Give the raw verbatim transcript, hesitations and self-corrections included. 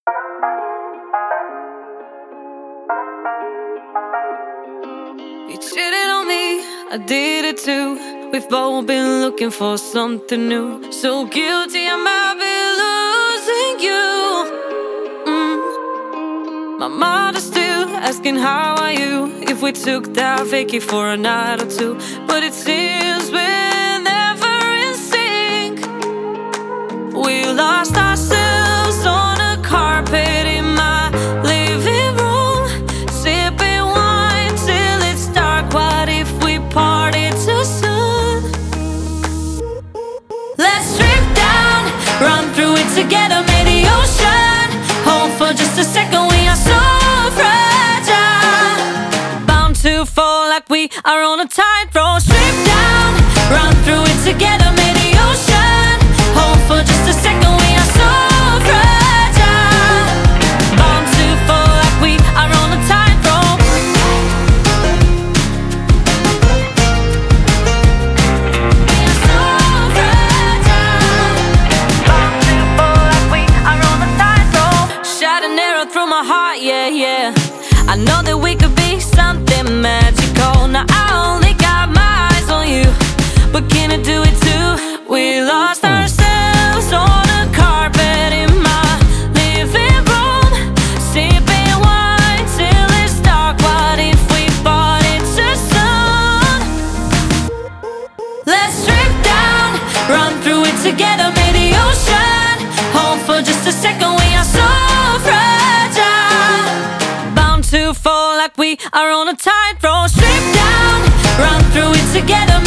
You cheated on me, I did it too. We've both been looking for something new. So guilty I might be losing you. mm. My mother's still asking how are you, if we took that vacay for a night or two. But it seems we're never in sync. We lost ourselves on a carpet in my living room, sipping wine till it's dark. What if we parted too soon? Let's strip down, run through it together, make the ocean hold for just a second. We are so fragile, bound to fall like we are on a tightrope. Strip down, run through it together, make the ocean hold for just a second. We are so fragile, bound to fall like we are on a tightrope. We are so fragile, bound to fall like we are on a tightrope. Shot an arrow through my heart, yeah, yeah. I know that we could be something magical. Now I only got my eyes on you, but can I do it too? We lost ourselves on a carpet in my living room, sipping wine till it's dark. What if we parted too soon? Let's strip down, run through it together, make the ocean hold for just a second. We are so fragile, bound to fall like we are on a tightrope. Strip down, run through it together.